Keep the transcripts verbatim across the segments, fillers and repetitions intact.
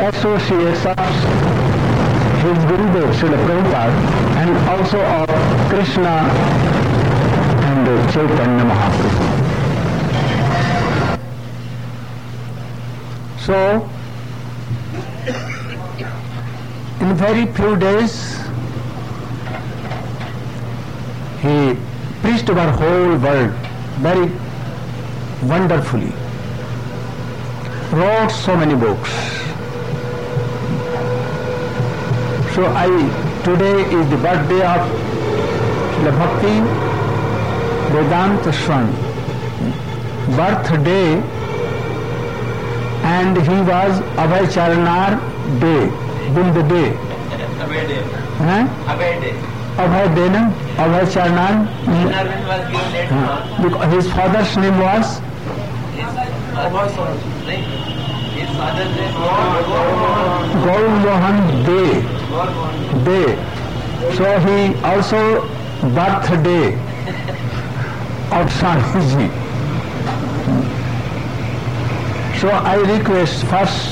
associates of his Gurudev, Srila Prabhupada, and also of Krishna and Chaitanya Mahaprabhu. So, in very few days, he preached our whole world very wonderfully, wrote so many books. So I, today is the birthday of Srila Bhakti Vedanta Swami, birthday, and he was Abhay Charanar Day, Bind Day. Abhay Day. Huh? Abhay Day. Abhay Denam, Abhay Charanar. Charanar was given later on. Because his father's name was? Abhay Charanar. His father's name was Gaur Mohan Day. Day. So he also birthday of Swamiji. So I request first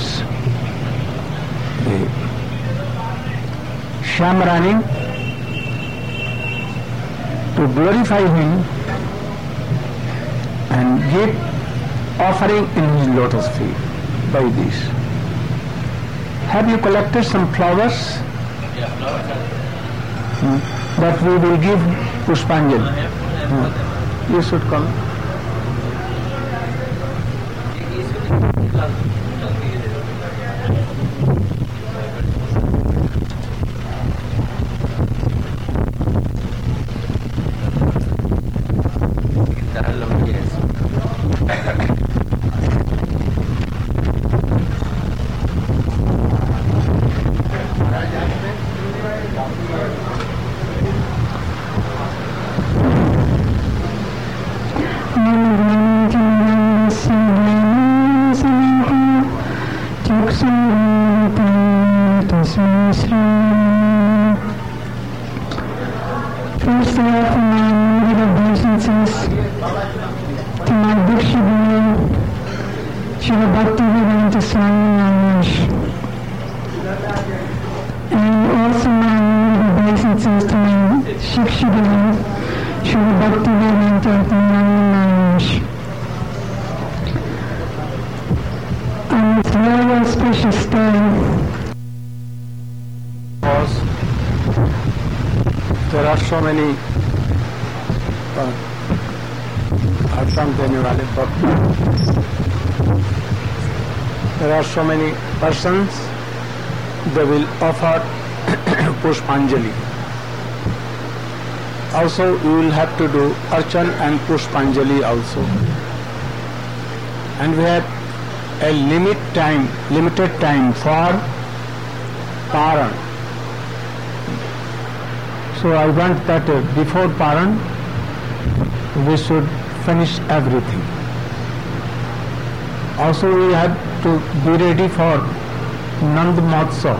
Shyamrani to glorify him and give offering in his lotus feet by this. Have you collected some flowers? Yeah, flowers. Hmm. That we will give Pushpanjali. Hmm. You should come. First of all, for my immediate obeisances to my Diksha Guru, Srila Bhaktivedanta Swami Maharaj, and also my immediate obeisances to my Shiksha Guru, Srila Bhaktivedanta Swami Maharaj. On this very auspicious day, there are so many Ashram dene wale bhakti. There are so many persons, they will offer Pushpanjali. Also, you will have to do Archan and Pushpanjali also. And we have a limit time, limited time for Paran. So I want that uh, before Paran, we should finish everything. Also we have to be ready for Nand Mahotsav.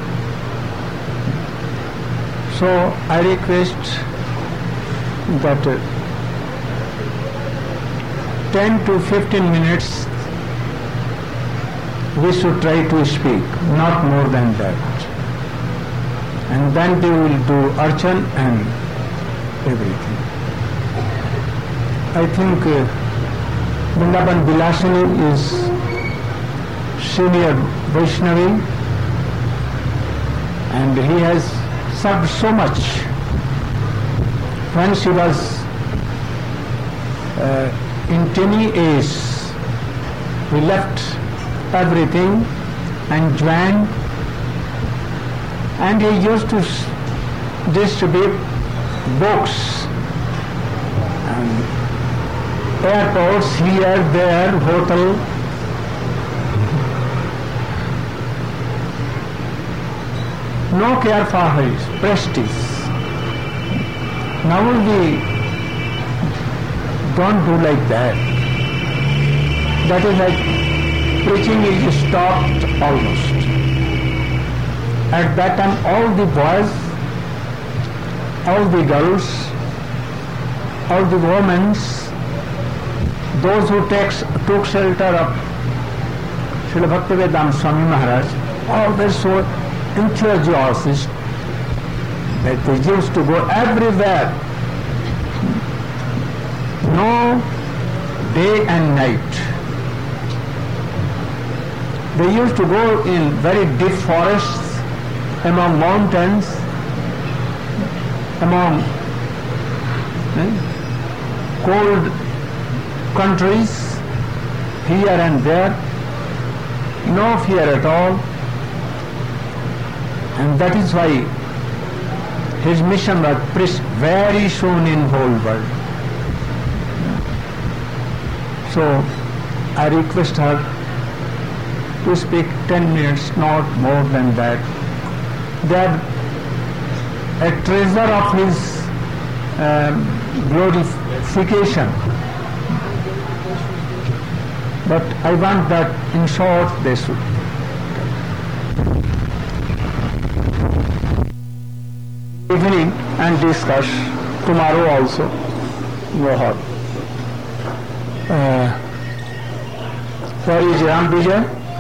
So I request that uh, ten to fifteen minutes we should try to speak, not more than that. And then they will do Archan and everything. I think uh, Vrindavan Vilasini is senior Vaishnavi and he has served so much. When she was uh, in tiny age, he left everything and joined, and he used to distribute books and airports, here, there, hotel. No care for his prestige. Now we don't do like that. That is like preaching is stopped almost. At that time all the boys, all the girls, all the women, those who takes, took shelter of Srila Bhaktivedanta Swami Maharaj, always so enthusiastic that they used to go everywhere, no day and night. They used to go in very deep forests, among mountains, among eh, cold countries, here and there, no fear at all. And that is why his mission was preached very soon in whole world. So I request her to speak ten minutes, not more than that. They are a treasure of his um, glorification. But I want that in short they should. Evening and discuss tomorrow also. Go ahead. Uh, where is Ram Vijay?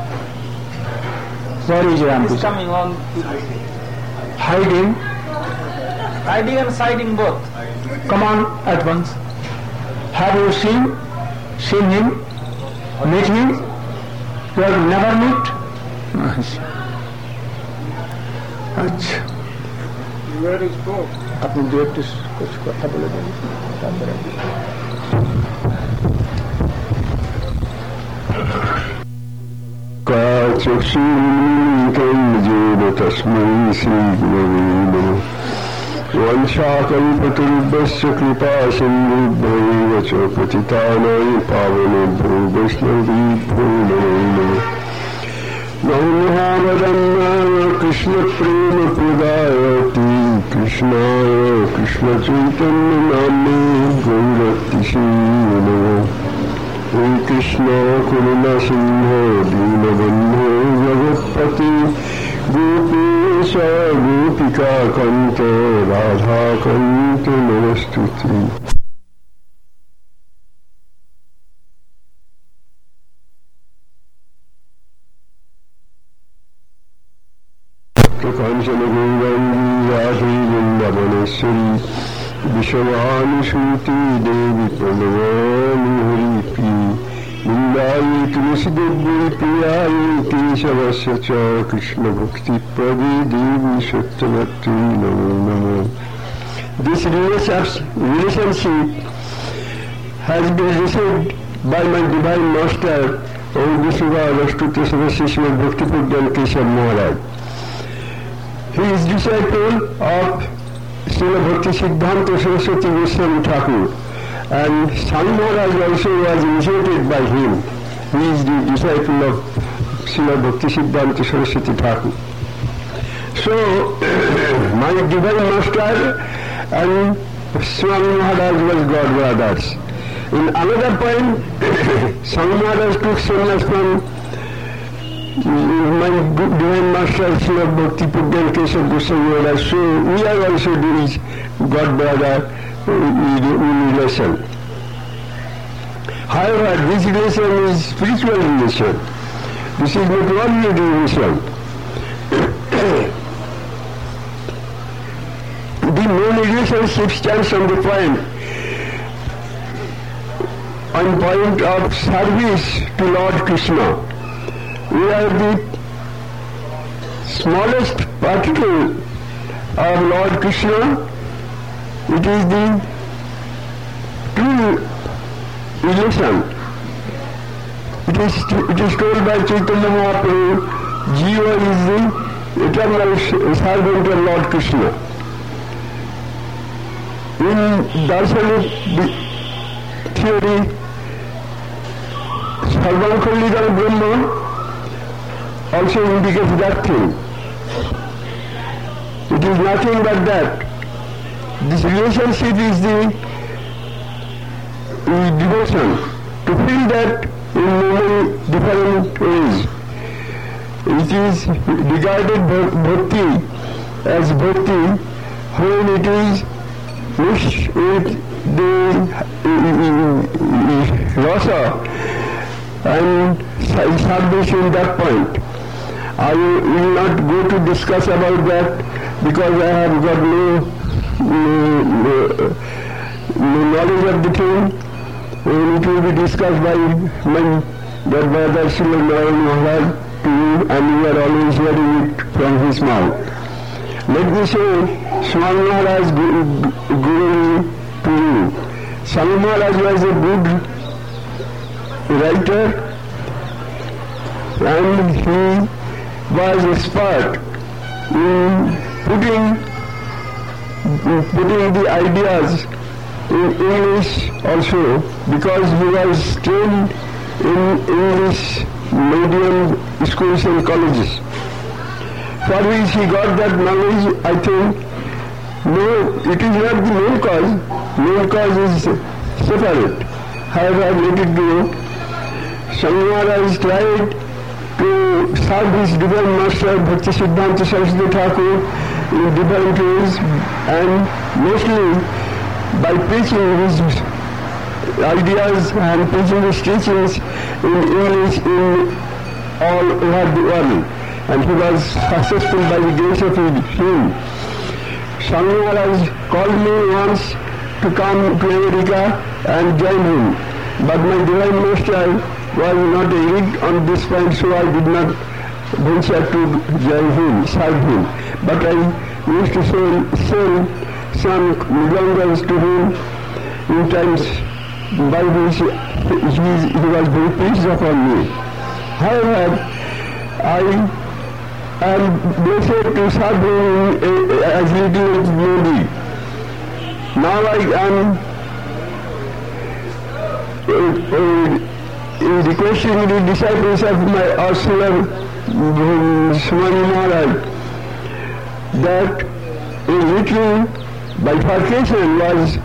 Where is Ram He's Vijay? coming on Hiding. riding and siding both. Come on at once. Have you seen? Seen him? Meet him? You have never met? अच्छा Where is both? अपनी देव किस कुछ कथा बोले देंगे चक्षुर्मीलितं तस्मै श्रीगुरवे नमः वंशाकल्पतरुभ्यश्च कृपासिन्धुभ्यैव च पतितानां पावनेभ्यो वैष्णवेभ्यो नमो नमः नमो महावदन्नाय कृष्णप्रेमप्रदायति कृष्णाय कृष्णचैतन्यनाम्ने गौरतिसे नमः Om Krishna Karuna Sindhu Deenabandhu Jagatpati Gopesha Gopika Kanta Radha Kanta Namastuti. Kanchana Gaurandi Radhe Vrindavaneshwari Vishavanusuti Devi Pranavani Haripi Nindayi Tulsidevri Priyayi Keshavasya Cha Krishna Bhakti Prade Devi Sattvattri Namo Namo. This relationship has been received by my divine master, Om Vishwa Rashtuta Saraswati Bhakti Pudyan Keshav Maharaj. He is disciple of Srila Bhakti Siddhanta Saraswati Goswami Thakur, and Swami Maharaj also was initiated by him. He is the disciple of Srila Bhakti Siddhanta Saraswati Thakur. So, my divine master and Swami Maharaj was God brothers. In another point, Swami Maharaj took sannyas from my divine master Srila Bhakti Pudyan Keshav Goswami Maharaj. So we are also doing God brother relation. However, this relation is spiritual relation. This is not worldly relation. The main relationship stands on the point on point of service to Lord Krishna. We are the smallest particle of Lord Krishna. It is the true relation. It is, it is told by Chaitanya Mahaprabhu, Jiva is the eternal servant of Lord Krishna. In Darshanik theory, Sarvam Khalidam Brahma also indicates that thing. It is nothing but that. This relationship is the, the devotion. To feel that in many different ways. It is regarded bhakti as bhakti when it is mixed with the rasa and sadhus in that point. I will not go to discuss about that because I have got no, no, no, no knowledge of the thing. It will be discussed by my brother Srila Narayan Maharaj to you, and you are always hearing it from his mouth. Let me say, Swami Maharaj Guru to you. Swami Maharaj was a good writer, and he was expert in putting, putting the ideas in English also, because he was trained in English medium schools and colleges, for which he got that knowledge. I think, no, it is not the main cause. Main cause is separate. However, let it go. Swami Maharaj tried to serve his divine master Bhakti Siddhanta Saraswati Thakur in different ways, and mostly by preaching his ideas and preaching his teachings in English in all over the world. And he was successful by the grace of him. Swami Maharaj called me once to come to America and join him, but my divine master was not agreed on this point, so I did not venture to join him, serve him. But I used to send, send some belongings to him in times by which he, he was very pleased upon me. However, I am blessed to serve him as little as maybe. Now I am uh, uh, requesting the disciples of my Auxiliary Swami Maharaj that a little bifurcation was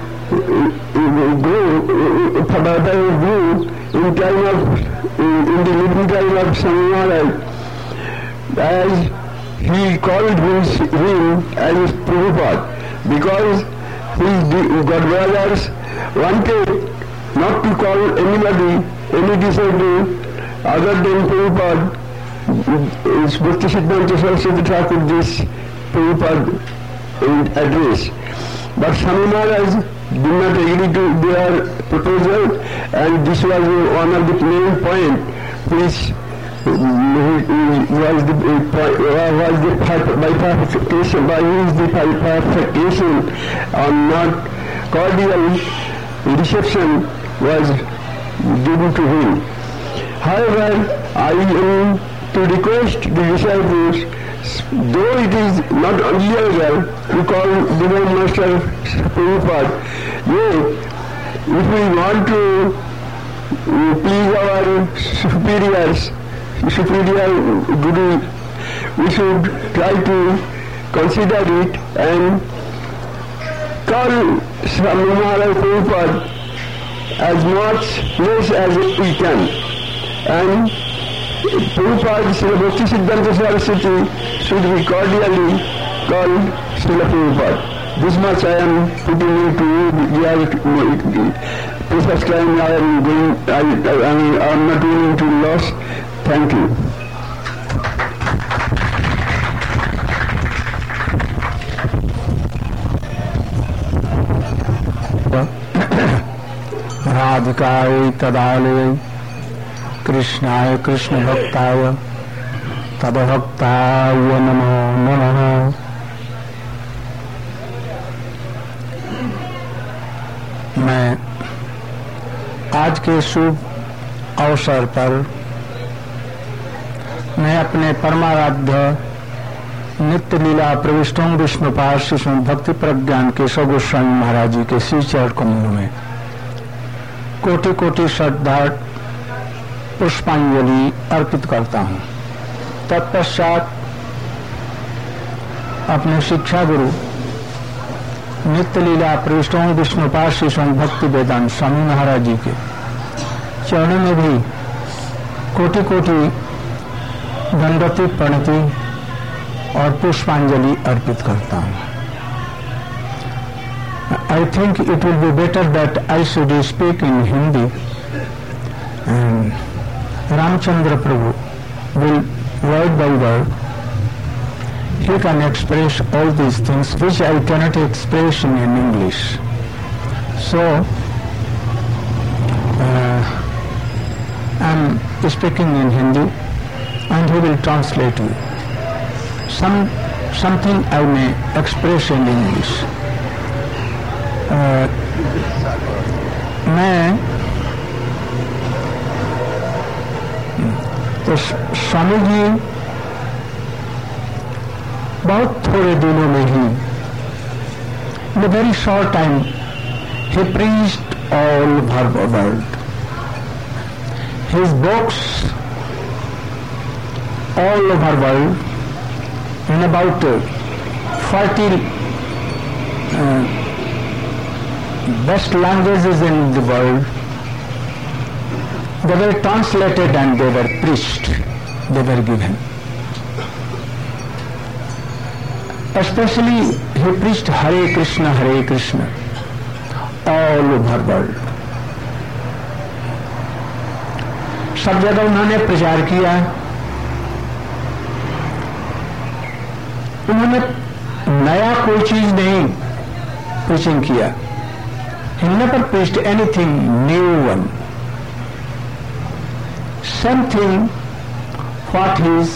grew, grew in time of in the living time of Swami Maharaj, as he called his, him as Prabhupada, because his God brothers wanted not to call anybody, any disciple other than Prabhupada. Bhakti Siddhanta Saraswati Thakur this Prabhupada address. But Swami Maharaj did not agree to their proposal, and this was one of the main points which was the was the bifurcation, by which the bifurcation on not cordial reception was given to him. However, I am to request the disciples, though it is not unusual to call Divine Master Prabhupada, yet if we want to please our superiors, superior Guru, we should try to consider it and call Swami Maharaj Prabhupada as much less as we can. And Prabhupada, Srila Bhakti Siddhanta Saraswati should be cordially called Srila Prabhupada. This much I am putting into you. We are, precious time I am going, I, I, I am not willing to lose. Thank you. राधिकायै तदालयै कृष्णाय कृष्ण भक्ताय तदभक्ताय नमो नमः। मैं आज के शुभ अवसर पर मैं अपने परमाराध्य नित्य लीला प्रविष्टों विष्णुपाद शिशु भक्ति प्रज्ञान के गोस्वामी महाराज जी के श्री चरण कमलों में कोटि कोटि श्रद्धा पुष्पांजलि अर्पित करता हूँ। तत्पश्चात अपने शिक्षा गुरु नित्य लीला प्रविष्टों विष्णुपाद शिशु भक्ति वेदांत स्वामी महाराज जी के चरणों में भी कोटि कोटि दंडवती प्रणति और पुष्पांजलि अर्पित करता हूँ। I think it will be better that I should speak in Hindi, and Ramchandra Prabhu will word by word, he can express all these things which I cannot express in, in English. So, uh, I'm speaking in Hindi and he will translate you. Some, something I may express in English. Uh, मैं तो स्वामी जी बहुत थोड़े दिनों में ही, in a very short time, he preached all over the world. His books all over the world, in about uh, forty uh, best languages in the world, they were translated and they were preached, they were given. Especially he preached Hare Krishna, Hare Krishna all over the world. सब जगह उन्होंने प्रचार किया. उन्होंने नया कोई चीज नहीं प्रीचिंग किया. He never preached anything new one. Same thing what his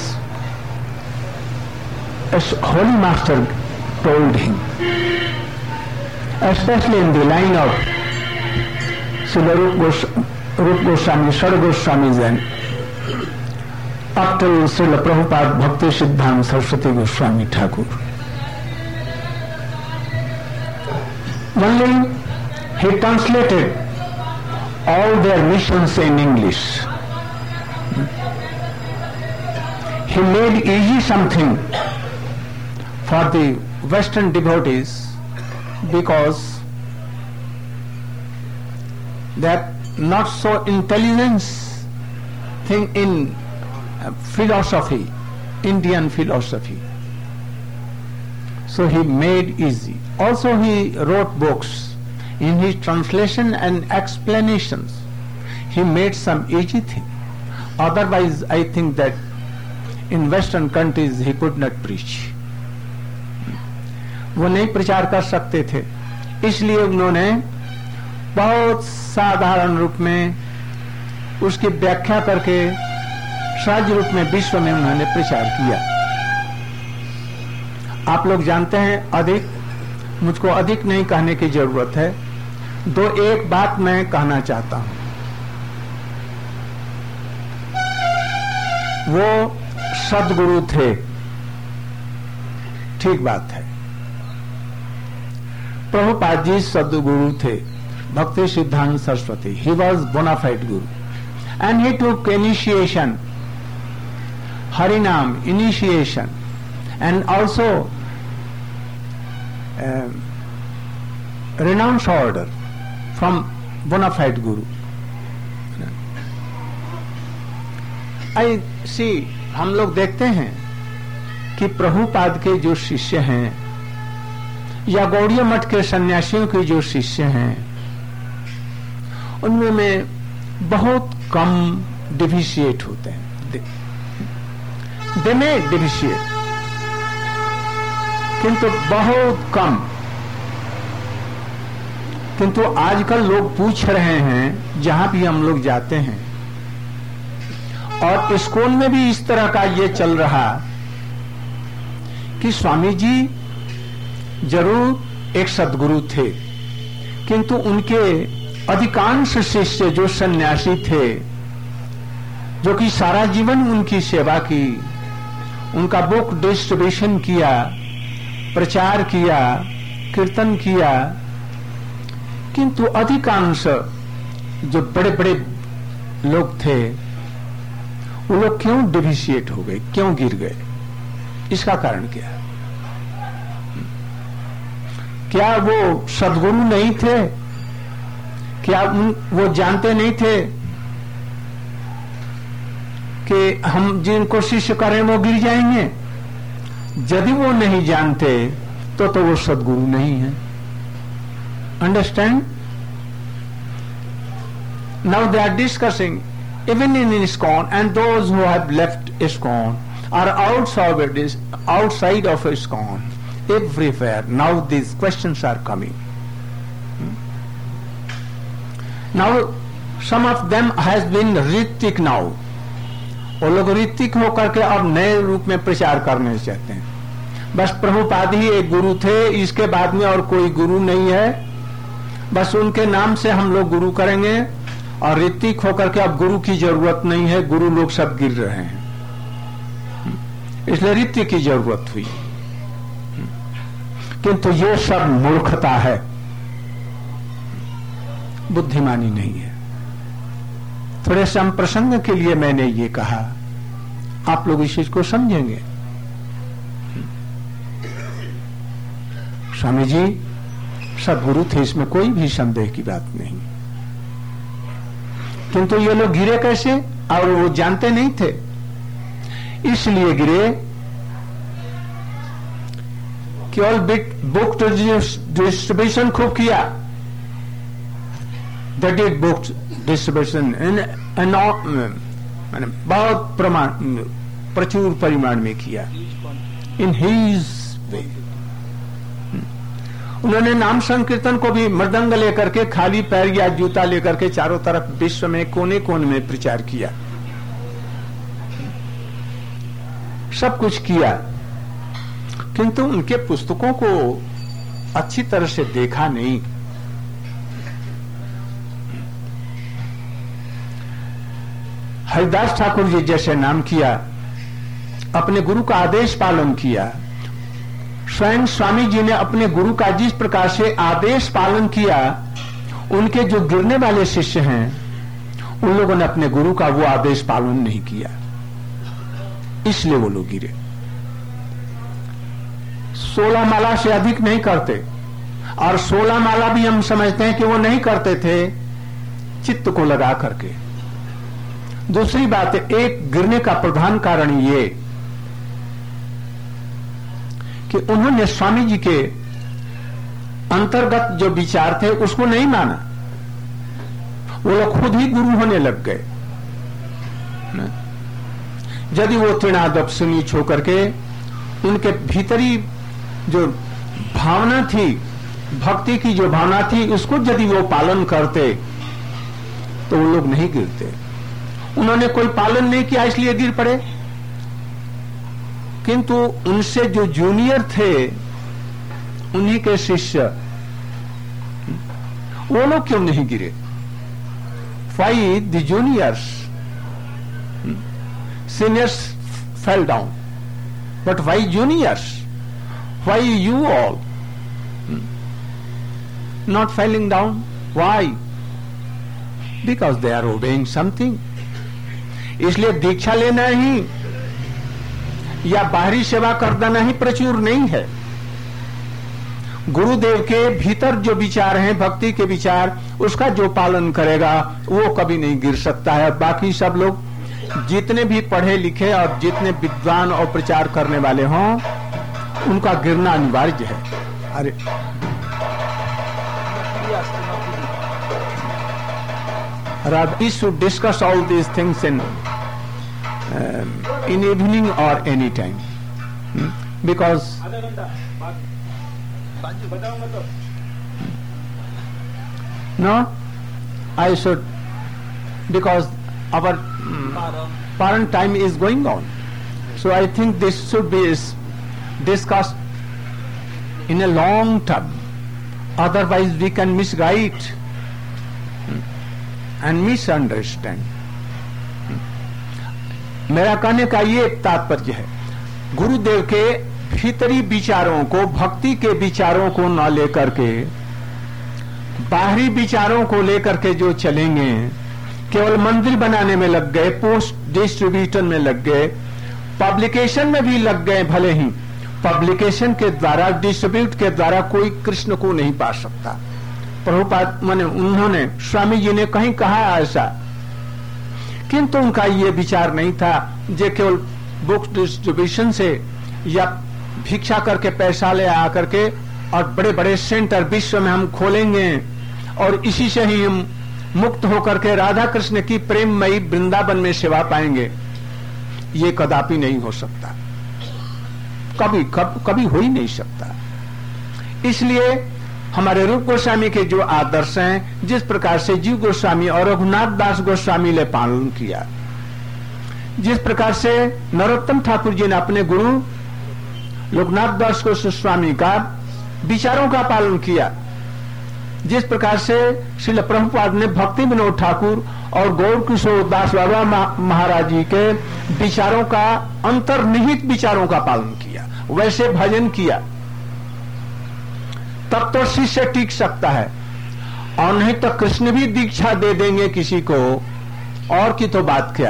holy master told him, especially in the line of Srila Rupa Goswami, Sada Goswami, and up to Srila Prabhupada Bhakti Siddhanta Saraswati Goswami Thakur. Only he translated all their missions in English. He made easy something for the Western devotees because they are not so intelligent thing in philosophy, Indian philosophy. So he made easy. Also he wrote books. In his translation and explanations, he made some easy thing. Otherwise, I think that in Western countries he could not preach. वो नहीं प्रचार कर सकते थे, इसलिए उन्होंने बहुत साधारण रूप में उसकी व्याख्या करके सहज रूप में विश्व में उन्होंने प्रचार किया. आप लोग जानते हैं, अधिक मुझको अधिक नहीं कहने की जरूरत है. दो एक बात मैं कहना चाहता हूं. वो सदगुरु थे, ठीक बात है. प्रभुपाद जी सदगुरु थे, Bhakti Siddhanta Saraswati. He was bona fide guru. And he took initiation, Harinam, initiation, and also uh, renounce order from bona fide guru. I see, हम लोग देखते हैं कि प्रभुपाद के जो शिष्य हैं या गौड़ीय मठ के सन्यासियों के जो शिष्य हैं, उनमें में बहुत कम डिफिशिएट होते हैं. दे में डिफिशिएट, किंतु बहुत कम. किंतु आजकल लोग पूछ रहे हैं, जहां भी हम लोग जाते हैं, और स्कूल में भी इस तरह का ये चल रहा कि स्वामी जी जरूर एक सद्गुरु थे, किंतु उनके अधिकांश शिष्य जो सन्यासी थे, जो कि सारा जीवन उनकी सेवा की, उनका बुक डिस्ट्रीब्यूशन किया, प्रचार किया, कीर्तन किया, किंतु अधिकांश जो बड़े बड़े लोग थे, वो लोग क्यों डिफिशिएट हो गए, क्यों गिर गए? इसका कारण क्या? क्या वो सद्गुरु नहीं थे? क्या वो जानते नहीं थे कि हम जिनको शिष्य करें वो गिर जाएंगे? यदि वो नहीं जानते तो तो वो सद्गुरु नहीं है. Understand? Now they are discussing even in ISKCON and those who have left ISKCON, or outside, outside of ISKCON, everywhere now these questions are coming. Now some of them has been Hrithik now. वो लोग ऋतिक होकर के अब नए रूप में प्रचार करने चाहते हैं. बस प्रभुपाद ही एक गुरु थे, इसके बाद में और कोई गुरु नहीं है. बस उनके नाम से हम लोग गुरु करेंगे और ऋतिक होकर के अब गुरु की जरूरत नहीं है. गुरु लोग सब गिर रहे हैं, इसलिए ऋतिक की जरूरत हुई. किंतु ये सब मूर्खता है, बुद्धिमानी नहीं है. थोड़े सम प्रसंग के लिए मैंने ये कहा, आप लोग इस चीज को समझेंगे. स्वामी जी सदगुरु थे, इसमें कोई भी संदेह की बात नहीं. किंतु ये लोग गिरे कैसे, और वो जानते नहीं थे, इसलिए गिरे केवल बुक डिस्ट्रीब्यूशन खूब किया. They did book distribution in मैंने बहुत प्रमाण प्रचुर परिमाण में किया. इन हीज वे उन्होंने नाम संकीर्तन को भी मृदंग लेकर के, खाली पैर या जूता लेकर के चारों तरफ विश्व में कोने कोने में प्रचार किया. सब कुछ किया, किंतु उनके पुस्तकों को अच्छी तरह से देखा नहीं. हरिदास ठाकुर जी जैसे नाम किया, अपने गुरु का आदेश पालन किया. स्वयं स्वामी जी ने अपने गुरु का जिस प्रकार से आदेश पालन किया, उनके जो गिरने वाले शिष्य हैं उन लोगों ने अपने गुरु का वो आदेश पालन नहीं किया, इसलिए वो लोग गिरे. सोलह माला से अधिक नहीं करते, और सोलह माला भी हम समझते हैं कि वो नहीं करते थे चित्त को लगा करके. दूसरी बात है, एक गिरने का प्रधान कारण ये कि उन्होंने स्वामी जी के अंतर्गत जो विचार थे उसको नहीं माना. वो लोग खुद ही गुरु होने लग गए. यदि वो तृणादप सुनी छो करके उनके भीतरी जो भावना थी, भक्ति की जो भावना थी, उसको यदि वो पालन करते तो वो लोग नहीं गिरते. उन्होंने कोई पालन नहीं किया, इसलिए गिर पड़े. किंतु उनसे जो जूनियर थे, उन्हीं के शिष्य, वो लोग क्यों नहीं गिरे? Why the juniors, seniors fell down, but why juniors? Why you all not falling down? Why? Because they are obeying something. इसलिए दीक्षा लेना ही या बाहरी सेवा कर देना ही प्रचुर नहीं है. गुरुदेव के भीतर जो विचार हैं, भक्ति के विचार, उसका जो पालन करेगा वो कभी नहीं गिर सकता है. बाकी सब लोग जितने भी पढ़े लिखे और जितने विद्वान और प्रचार करने वाले हों, उनका गिरना अनिवार्य है. अरे we should discuss all these things in um, in evening or any time, hmm? because no, I should, because our um, parent time is going on, so I think this should be discussed in a long term. Otherwise, we can misguide and misunderstand. मेरा कहने का ये तात्पर्य है, गुरुदेव के भीतरी विचारों को, भक्ति के विचारों को न लेकर के बाहरी विचारों को लेकर के जो चलेंगे, केवल मंदिर बनाने में लग गए, पोस्ट डिस्ट्रीब्यूशन में लग गए, पब्लिकेशन में भी लग गए. भले ही पब्लिकेशन के द्वारा, डिस्ट्रीब्यूट के द्वारा कोई कृष्ण को नहीं पा सकता. प्रभुपाद माने उन्होंने, स्वामी जी ने कहीं कहा ऐसा, किंतु उनका ये विचार नहीं था जो केवल बुक डिस्ट्रीब्यूशन से या भिक्षा करके पैसा ले आकर के और बड़े बड़े सेंटर विश्व में हम खोलेंगे और इसी से ही हम मुक्त होकर के राधा कृष्ण की प्रेममयी वृंदावन में सेवा पाएंगे. ये कदापि नहीं हो सकता, कभी कब, कभी हो ही नहीं सकता। इसलिए हमारे रूप गोस्वामी के जो आदर्श हैं, जिस प्रकार से जीव गोस्वामी और रघुनाथ दास गोस्वामी ने पालन किया, जिस प्रकार से नरोत्तम ठाकुर जी ने अपने गुरु लोकनाथ दास गोस्वामी का विचारों का पालन किया, जिस प्रकार से श्रील प्रभुपाद ने भक्ति विनोद ठाकुर और गौर किशोर दास बाबा महाराज जी के विचारों का, अंतर्निहित विचारों का पालन किया, वैसे भजन किया, तब तो शिष्य टिक सकता है। और नहीं तो कृष्ण भी दीक्षा दे देंगे किसी को, और की तो बात क्या,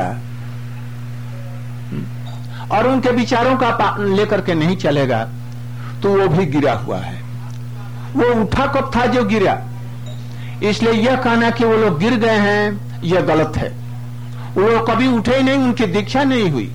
और उनके विचारों का लेकर के नहीं चलेगा तो वो भी गिरा हुआ है। वो उठा कब था जो गिरा, इसलिए यह कहना कि वो लोग गिर गए हैं यह गलत है। वो लोग कभी उठे ही नहीं, उनकी दीक्षा नहीं हुई।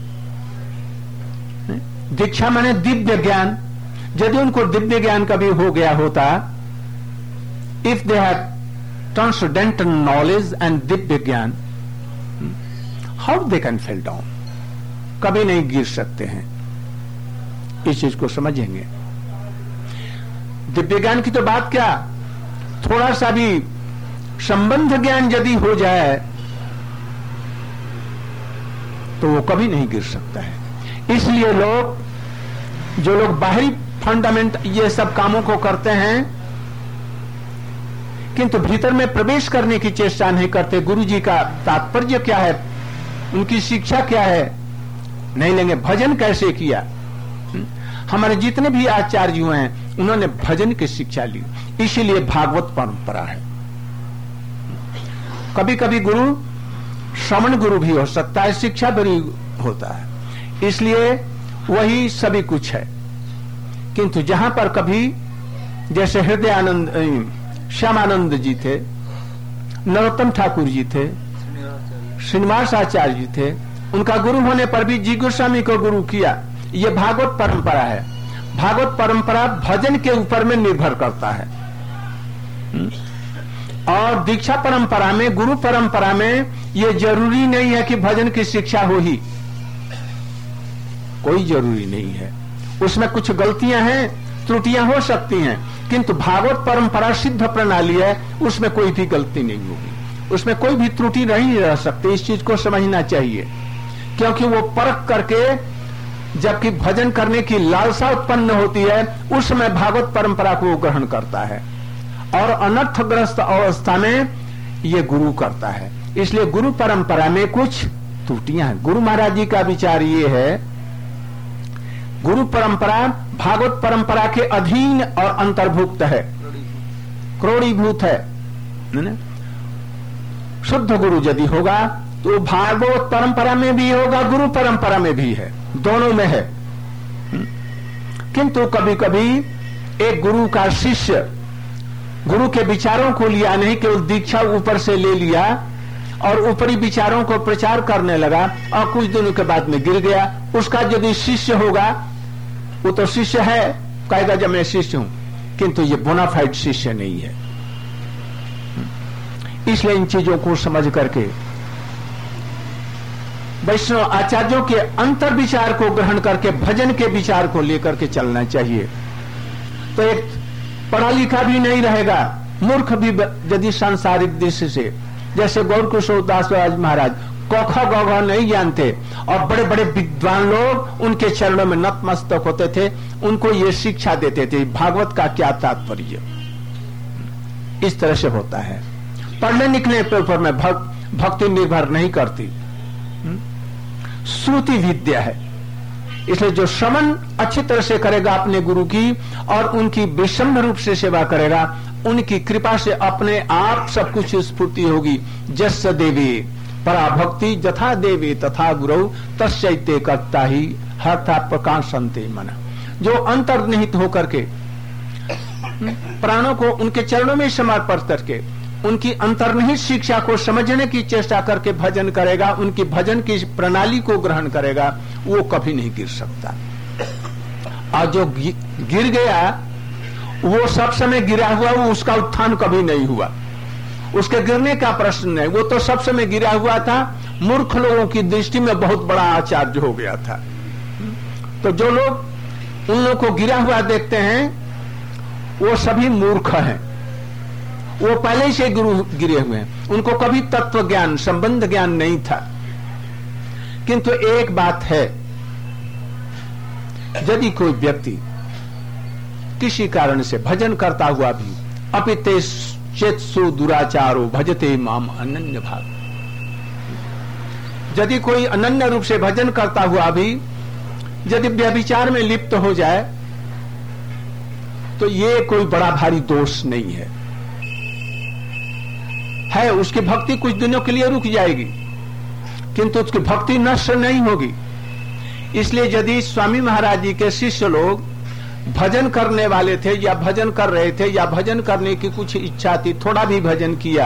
दीक्षा माने दिव्य ज्ञान, यदि उनको दिव्य ज्ञान कभी हो गया होता, if they have transcendental knowledge and दिव्य ज्ञान, how they can fail down, कभी नहीं गिर सकते हैं। इस चीज को समझेंगे। दिव्य ज्ञान की तो बात क्या, थोड़ा सा भी संबंध ज्ञान यदि हो जाए तो वो कभी नहीं गिर सकता है। इसलिए लोग, जो लोग बाहरी फंडामेंट ये सब कामों को करते हैं किंतु भीतर में प्रवेश करने की चेष्टा नहीं करते, गुरु जी का तात्पर्य क्या है, उनकी शिक्षा क्या है, नहीं लेंगे। भजन कैसे किया, हमारे जितने भी आचार्य हैं उन्होंने भजन की शिक्षा ली, इसीलिए भागवत परंपरा है। कभी कभी गुरु श्रवण गुरु भी हो सकता है, शिक्षा भी होता है, इसलिए वही सभी कुछ है। किंतु जहां पर कभी, जैसे हृदय आनंद श्यामानंद जी थे, नरोत्तम ठाकुर जी थे, श्रीनिवास आचार्य जी थे, उनका गुरु होने पर भी जी गोस्वामी को गुरु किया। ये भागवत परंपरा है। भागवत परंपरा भजन के ऊपर में निर्भर करता है। और दीक्षा परंपरा में, गुरु परंपरा में ये जरूरी नहीं है कि भजन की शिक्षा हो ही, कोई जरूरी नहीं है। उसमें कुछ गलतियां हैं, त्रुटियां हो सकती हैं, किंतु भागवत परंपरा सिद्ध प्रणाली है, उसमें कोई भी गलती नहीं होगी, उसमें कोई भी त्रुटि नहीं रह सकती। इस चीज को समझना चाहिए, क्योंकि वो परख करके जबकि भजन करने की लालसा उत्पन्न होती है, उस समय भागवत परंपरा को ग्रहण करता है, और अनर्थग्रस्त अवस्था में ये गुरु करता है। इसलिए गुरु परंपरा में कुछ त्रुटियां हैं। गुरु महाराज जी का विचार ये है, गुरु परंपरा भागवत परंपरा के अधीन और अंतर्भुक्त है, क्रोड़ीभूत है। शुद्ध गुरु यदि होगा तो भागवत परंपरा में भी होगा, गुरु परंपरा में भी है, दोनों में है। किंतु कभी कभी एक गुरु का शिष्य गुरु के विचारों को लिया नहीं, केवल दीक्षा ऊपर से ले लिया और ऊपरी विचारों को प्रचार करने लगा, और कुछ दिनों के बाद में गिर गया। उसका यदि शिष्य होगा, वो तो शिष्य है, कहेगा जब मैं शिष्य हूं, किंतु ये बोनाफाइड शिष्य नहीं है। इसलिए इन चीजों को समझ करके वैष्णव आचार्यों के अंतर विचार को ग्रहण करके भजन के विचार को लेकर के चलना चाहिए। तो एक पढ़ा लिखा भी नहीं रहेगा, मूर्ख भी यदि सांसारिक दृष्टि से, जैसे गौर किशोर दास महाराज कौखा गौघा नहीं जानते, और बड़े बड़े विद्वान लोग उनके चरणों में नतमस्तक होते थे, उनको ये शिक्षा देते थे भागवत का क्या तात्पर्य। इस तरह से होता है। पढ़ने लिखने के ऊपर में भक्त भक्ति निर्भर नहीं करती, श्रुति विद्या है। इसलिए जो श्रवण अच्छी तरह से करेगा अपने गुरु की और उनकी विषम रूप से सेवा करेगा, उनकी कृपा से अपने आप सब कुछ स्फूर्ति होगी। जस देवी पराभक्ति जथा देवी तथा गुरु तस्यैते कर्ता ही हर्ता प्रकाशन्ते मन। जो अंतर्निहित होकर के प्राणों को उनके चरणों में समर्पित करके उनकी अंतर्निहित शिक्षा को समझने की चेष्टा करके भजन करेगा, उनकी भजन की प्रणाली को ग्रहण करेगा, वो कभी नहीं गिर सकता। और जो गिर गया वो सब समय गिरा हुआ, वो उसका उत्थान कभी नहीं हुआ, उसके गिरने का प्रश्न नहीं, वो तो सब समय गिरा हुआ था, मूर्ख लोगों की दृष्टि में बहुत बड़ा आचार्य हो गया था। तो जो लोग उन लोगों को गिरा हुआ देखते हैं वो सभी मूर्ख हैं, वो पहले से गुरु गिरे हुए हैं, उनको कभी तत्व ज्ञान संबंध ज्ञान नहीं था। किंतु एक बात है, यदि कोई व्यक्ति किसी कारण से भजन करता हुआ भी अपिते चेत्सु दुराचारो भजते माम अनन्य भाव, यदि कोई अनन्य रूप से भजन करता हुआ भी यदि व्यभिचार में लिप्त हो जाए तो ये कोई बड़ा भारी दोष नहीं है। है उसकी भक्ति कुछ दिनों के लिए रुक जाएगी किंतु उसकी भक्ति नष्ट नहीं होगी। इसलिए यदि स्वामी महाराज जी के शिष्य लोग भजन करने वाले थे या भजन कर रहे थे या भजन करने की कुछ इच्छा थी, थोड़ा भी भजन किया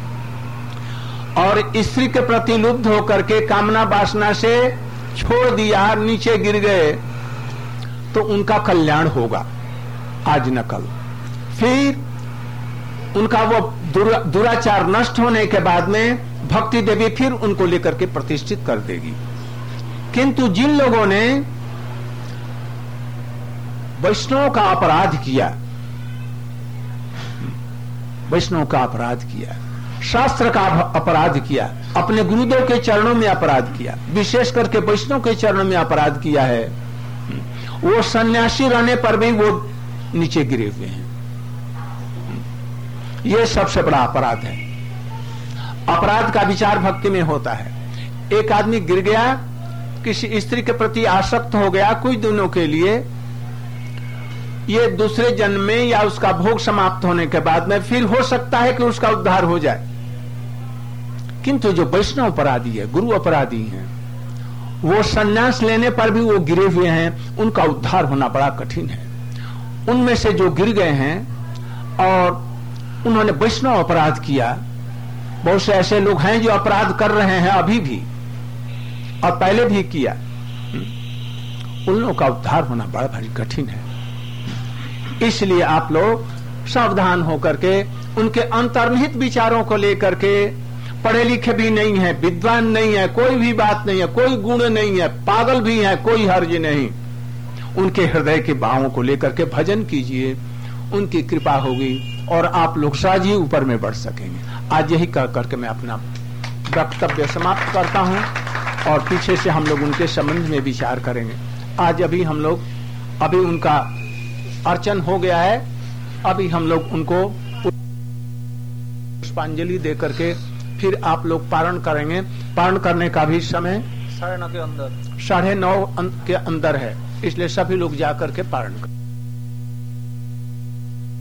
और स्त्री के प्रति लुब्ध होकर के कामना वासना से छोड़ दिया, नीचे गिर गए, तो उनका कल्याण होगा आज न कल। फिर उनका वो दुरा, दुराचार नष्ट होने के बाद में भक्ति देवी फिर उनको लेकर के प्रतिष्ठित कर देगी। किंतु जिन लोगों ने वैष्णव का अपराध किया, वैष्णव का अपराध किया, शास्त्र का अपराध किया, अपने गुरुदेव के चरणों में अपराध किया, विशेष करके वैष्णव के चरणों में अपराध किया है, वो सन्यासी रहने पर भी वो नीचे गिरे हुए हैं। ये सबसे बड़ा अपराध है। अपराध का विचार भक्ति में होता है। एक आदमी गिर गया, किसी स्त्री के प्रति आसक्त हो गया कुछ दिनों के लिए, ये दूसरे जन्म में या उसका भोग समाप्त होने के बाद में फिर हो सकता है कि उसका उद्धार हो जाए। किंतु जो वैष्णव अपराधी है, गुरु अपराधी हैं, वो संन्यास लेने पर भी वो गिरे हुए हैं, उनका उद्धार होना बड़ा कठिन है। उनमें से जो गिर गए हैं और उन्होंने वैष्णव अपराध किया, बहुत से ऐसे लोग हैं जो अपराध कर रहे हैं अभी भी और पहले भी किया, उन लोगों का उद्धार होना बड़ा भारी कठिन है। इसलिए आप लोग सावधान होकर के उनके अंतर्निहित विचारों को लेकर के, पढ़े लिखे भी नहीं है, विद्वान नहीं है, कोई भी बात नहीं है, कोई गुण नहीं है, पागल भी है, कोई हर्ज नहीं, उनके हृदय के भावों को लेकर के भजन कीजिए, उनकी कृपा होगी और आप लोग सहज ही ऊपर में बढ़ सकेंगे। आज यही कह करके मैं अपना वक्तव्य समाप्त करता हूं और पीछे से हम लोग उनके संबंध में विचार करेंगे। आज अभी हम लोग अभी उनका अर्चन हो गया है, अभी हम लोग उनको पुष्पांजलि दे करके फिर आप लोग पारण करेंगे। पारण करने का भी समय साढ़े नौ के अंदर साढ़े नौ के अंदर है, इसलिए सभी लोग जाकर के पारण करें।